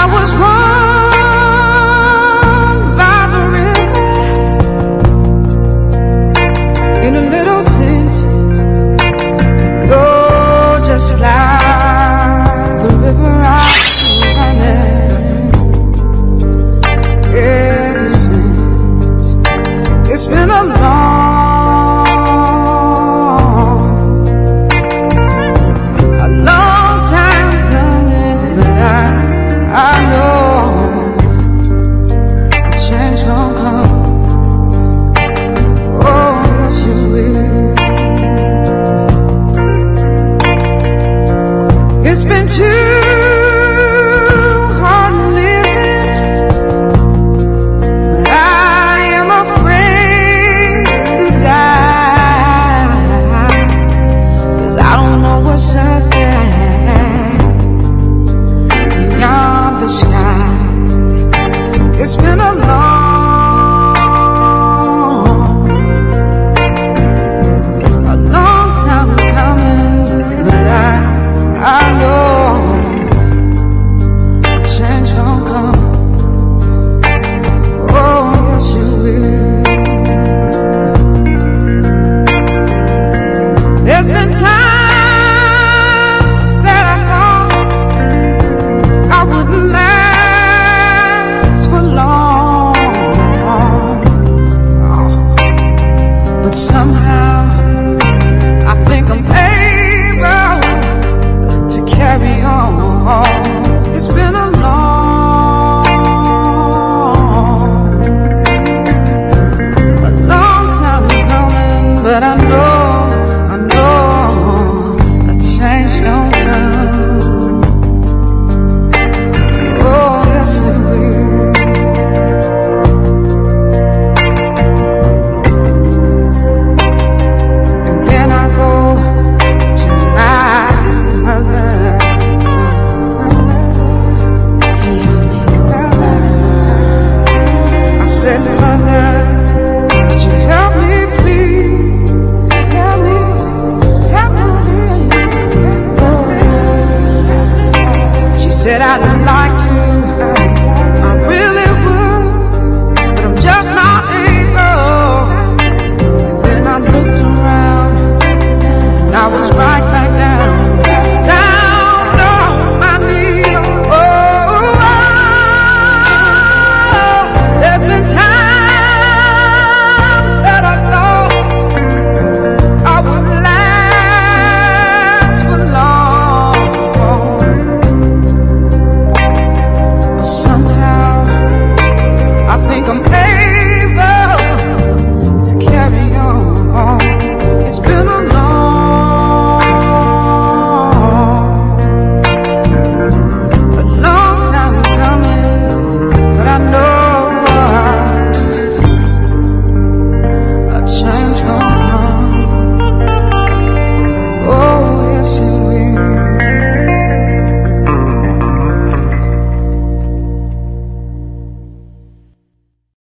was warm by the river in a little tent. Oh, just like the river I was running. Ever since, it's been a long time coming, but I know a change gon' come. Oh, yes you will. It's been too hard living, but I am afraid to die, 'cause I don't know what's up there beyond the sky. It's been a long time coming, but I know a change gon' come. Oh, yes you will. There's been times that I thought I wouldn't last for long, but somehow I think I'm able to carry on. It's been a long time coming, but I know a change gon' come. Oh, yes it will. And then I go to my mother. I said, Mother, would you help me please? Help me. She said, I'd like